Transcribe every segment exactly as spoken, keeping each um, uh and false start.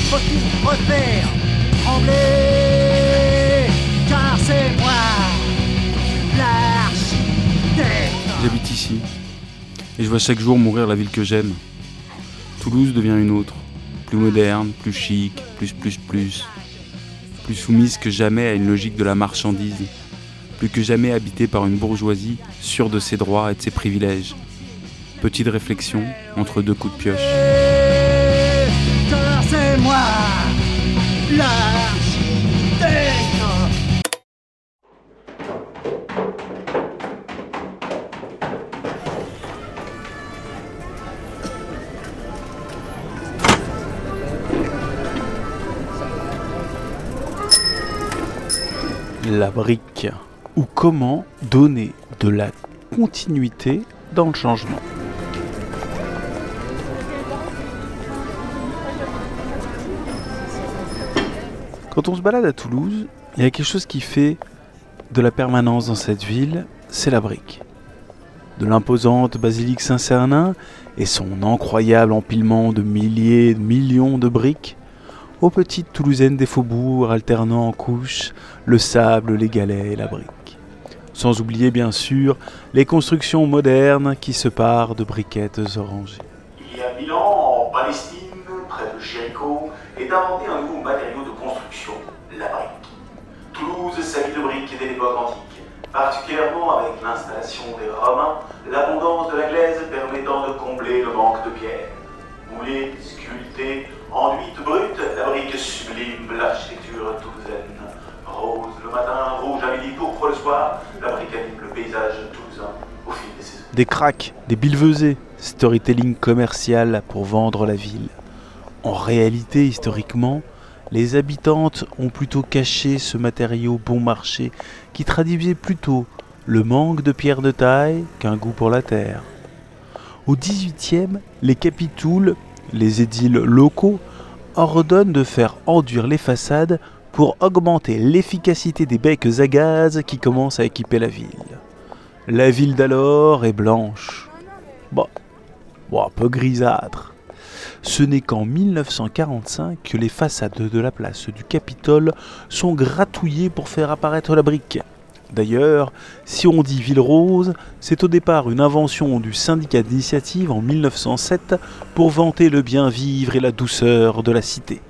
faut-il refaire trembler, car c'est moi, l'architecte. J'habite ici, et je vois chaque jour mourir la ville que j'aime. Toulouse devient une autre, plus moderne, plus chic, plus plus plus, plus soumise que jamais à une logique de la marchandise, plus que jamais habitée par une bourgeoisie sûre de ses droits et de ses privilèges. Petite réflexion entre deux coups de pioche. Car c'est moi, l'architecte. La brique, ou comment donner de la continuité dans le changement. Quand on se balade à Toulouse, il y a quelque chose qui fait de la permanence dans cette ville, c'est la brique. De l'imposante basilique Saint-Cernin et son incroyable empilement de milliers, de millions de briques, aux petites Toulousaines des faubourgs alternant en couches le sable, les galets et la brique. Sans oublier bien sûr les constructions modernes qui se parent de briquettes orangées. Il y a mille ans, en Palestine, près de Jéricho, est inventé un nouveau matériau de construction, la brique. Toulouse s'habille de briques dès l'époque antique, particulièrement avec l'installation des Romains, l'abondance de la glaise permettant de combler le manque de pierre. Moulée, sculptée, enduite brute, la brique sublime l'architecture toulousaine. Rose le matin, rouge à midi, pourpre le soir, la brique anime le paysage toulousain au fil des saisons. Des cracks, des billevesées, storytelling commercial pour vendre la ville. En réalité, historiquement, les habitantes ont plutôt caché ce matériau bon marché qui traduisait plutôt le manque de pierres de taille qu'un goût pour la terre. Au dix-huitième, les capitouls, les édiles locaux, ordonnent de faire enduire les façades pour augmenter l'efficacité des becs à gaz qui commencent à équiper la ville. La ville d'alors est blanche. Bon, bon un peu grisâtre. Ce n'est qu'en mille neuf cent quarante-cinq que les façades de la place du Capitole sont gratouillées pour faire apparaître la brique. D'ailleurs, si on dit ville rose, c'est au départ une invention du syndicat d'initiative en mille neuf cent sept pour vanter le bien vivre et la douceur de la cité.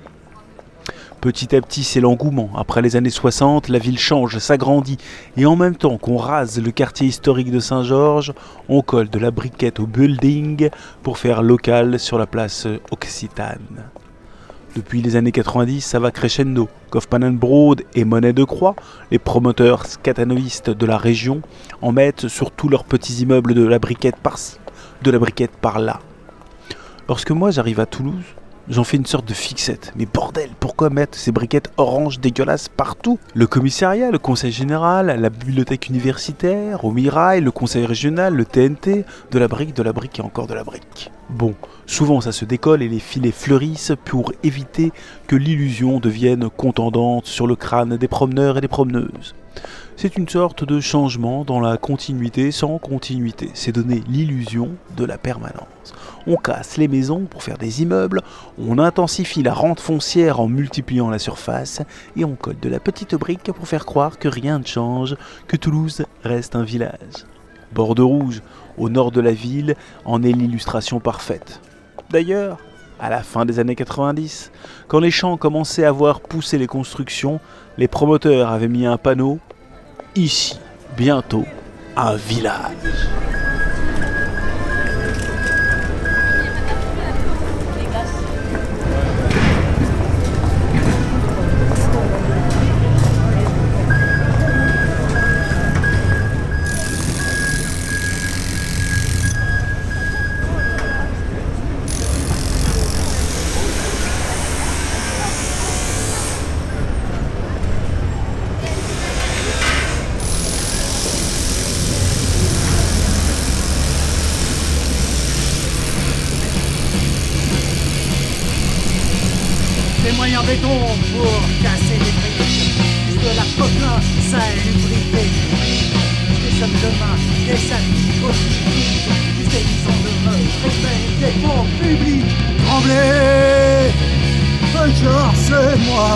Petit à petit, c'est l'engouement. Après les années soixante, la ville change, s'agrandit, et en même temps qu'on rase le quartier historique de Saint-Georges, on colle de la briquette au building pour faire local sur la place Occitane. Depuis les années quatre-vingt-dix, ça va crescendo. Kaufmann and Broad et Monet de Croix, les promoteurs scatanoïstes de la région, en mettent sur tous leurs petits immeubles de la briquette par-ci, de la briquette par-là. Lorsque moi j'arrive à Toulouse, j'en fais une sorte de fixette. Mais bordel, pourquoi mettre ces briquettes oranges dégueulasses partout ? Le commissariat, le conseil général, la bibliothèque universitaire, au Mirail, le conseil régional, le T N T, de la brique, de la brique et encore de la brique. Bon, souvent ça se décolle et les filets fleurissent pour éviter que l'illusion devienne contendante sur le crâne des promeneurs et des promeneuses. C'est une sorte de changement dans la continuité sans continuité. C'est donner l'illusion de la permanence. On casse les maisons pour faire des immeubles, on intensifie la rente foncière en multipliant la surface et on colle de la petite brique pour faire croire que rien ne change, que Toulouse reste un village. Bordeaux rouge, au nord de la ville, en est l'illustration parfaite. D'ailleurs, à la fin des années quatre-vingt-dix, quand les champs commençaient à voir pousser les constructions, les promoteurs avaient mis un panneau « Ici, bientôt, un village ». Des moyens béton pour casser les briques, de la coquelin, ça est lubrifié. Des sommes de main, des sacs cosmétiques, des maisons de meufs, des pompes publiques. Tremblez, Genre c'est moi,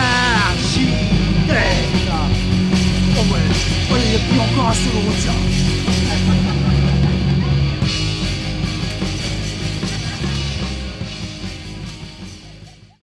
l'architecte. Oh ouais, allez, et puis encore un solo, tiens.